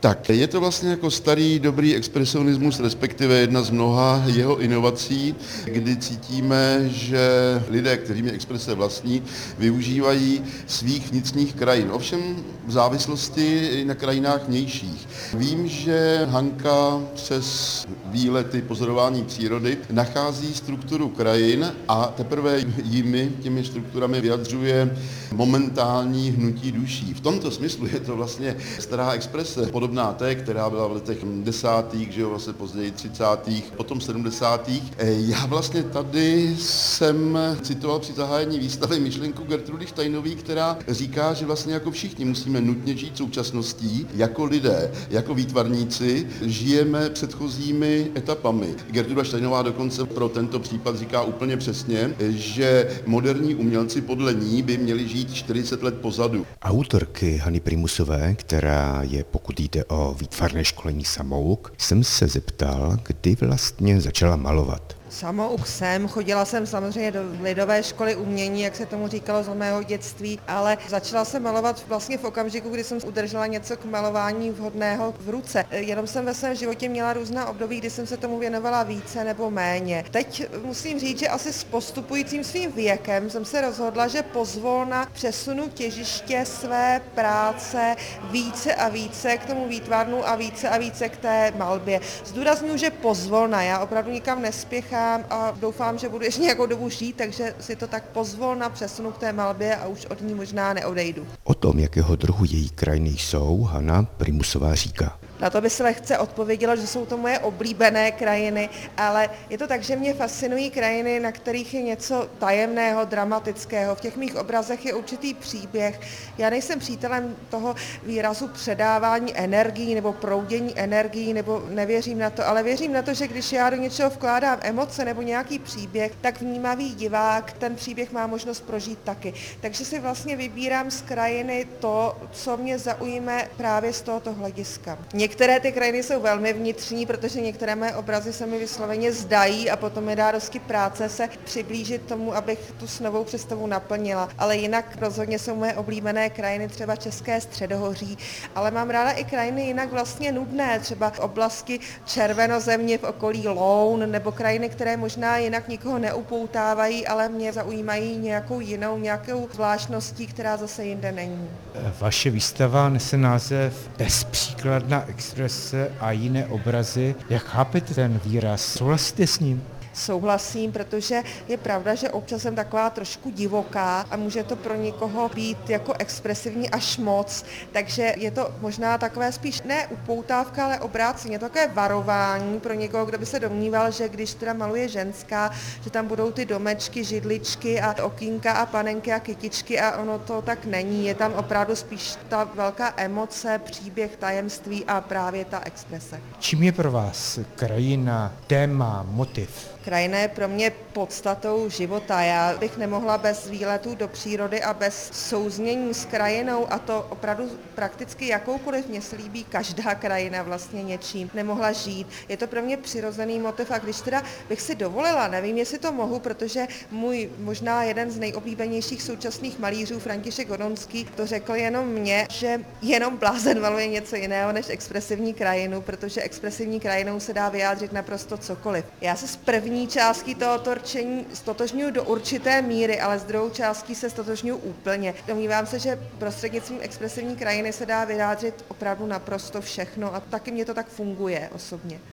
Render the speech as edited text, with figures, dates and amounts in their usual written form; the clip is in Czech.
Tak, je to vlastně jako starý dobrý expresionismus, respektive jedna z mnoha jeho inovací, kdy cítíme, že lidé, kterými exprese vlastní, využívají svých vnitřních krajin. Ovšem v závislosti na krajinách vnějších. Vím, že Hanka přes výlety pozorování přírody nachází strukturu krajin a teprve těmi strukturami vyjadřuje momentální hnutí duší. V tomto smyslu je to vlastně stará exprese, podobná té, která byla v letech 10., že jo, vlastně později 30., potom 70. Já vlastně tady jsem citoval při zahájení výstavy myšlenku Gertrudy Steinové, která říká, že vlastně jako všichni musíme nutně žít současností, jako lidé, jako výtvarníci, žijeme předchozími etapami. Gertruda Steinová dokonce pro tento případ říká úplně přesně, že moderní umělci podle ní by měli žít 40 let pozadu. Autorky Hany Primusové, která je, pokud jde o výtvarné školení, samouk, jsem se zeptal, kdy vlastně začala malovat. Samouk jsem, chodila jsem samozřejmě do lidové školy umění, jak se tomu říkalo z mého dětství, ale začala jsem malovat vlastně v okamžiku, kdy jsem udržela něco k malování vhodného v ruce. Jenom jsem ve svém životě měla různá období, kdy jsem se tomu věnovala více nebo méně. Teď musím říct, že asi s postupujícím svým věkem jsem se rozhodla, že pozvolna přesunu těžiště své práce více a více k tomu výtvarnu a více k té malbě. Zdůraznuju, že pozvolna, já opravdu nikam nespěchám a doufám, že budu ještě nějakou dobu žít, takže si to tak pozvolna přesunu k té malbě a už od ní možná neodejdu. O tom, jakého druhu její krajiny jsou, Hana Primusová říká. Na to by se lehce odpovědělo, že jsou to moje oblíbené krajiny, ale je to tak, že mě fascinují krajiny, na kterých je něco tajemného, dramatického. V těch mých obrazech je určitý příběh. Já nejsem přítelem toho výrazu předávání energií nebo proudění energií, nebo nevěřím na to, ale věřím na to, že když já do něčeho vkládám emoce nebo nějaký příběh, tak vnímavý divák ten příběh má možnost prožít taky. Takže si vlastně vybírám z krajiny to, co mě zaujme právě z tohoto hlediska. Některé ty krajiny jsou velmi vnitřní, protože některé moje obrazy se mi vysloveně zdají a potom mi dá dosti práce se přiblížit tomu, abych tu snovou představu naplnila. Ale jinak rozhodně jsou moje oblíbené krajiny, třeba České středohoří, ale mám ráda i krajiny jinak vlastně nudné, třeba v oblasti Červenozemě v okolí Loun, nebo krajiny, které možná jinak nikoho neupoutávají, ale mě zaujímají nějakou zvláštností, která zase jinde není. Vaše výstava nese název Bezpříkladná exprese a jiné obrazy. Jak chápete ten výraz? Souhlasíte s ním? Souhlasím, protože je pravda, že občas jsem taková trošku divoká a může to pro někoho být jako expresivní až moc, takže je to možná takové spíš ne upoutávka, ale obráceně, takové varování pro někoho, kdo by se domníval, že když teda maluje ženská, že tam budou ty domečky, židličky a okýnka a panenky a kytičky a ono to tak není, je tam opravdu spíš ta velká emoce, příběh, tajemství a právě ta exprese. Čím je pro vás krajina, téma, motiv? Krajina je pro mě podstatou života. Já bych nemohla bez výletů do přírody a bez souznění s krajinou, a to opravdu prakticky jakoukoliv, mně se líbí každá krajina vlastně něčím, nemohla žít. Je to pro mě přirozený motiv a když teda bych si dovolila, nevím, jestli to mohu, protože můj možná jeden z nejoblíbenějších současných malířů, František Hodonský, to řekl jenom mně, že jenom blázen maluje něco jiného než expresivní krajinu, protože expresivní krajinou se dá vyjádřit naprosto cokoliv. Já se z první částí tohoto rčení stotožňuji do určité míry, ale s druhou částí se stotožňuji úplně. Domnívám se, že prostřednictvím expresivní krajiny se dá vyjádřit opravdu naprosto všechno a taky mě to tak funguje osobně.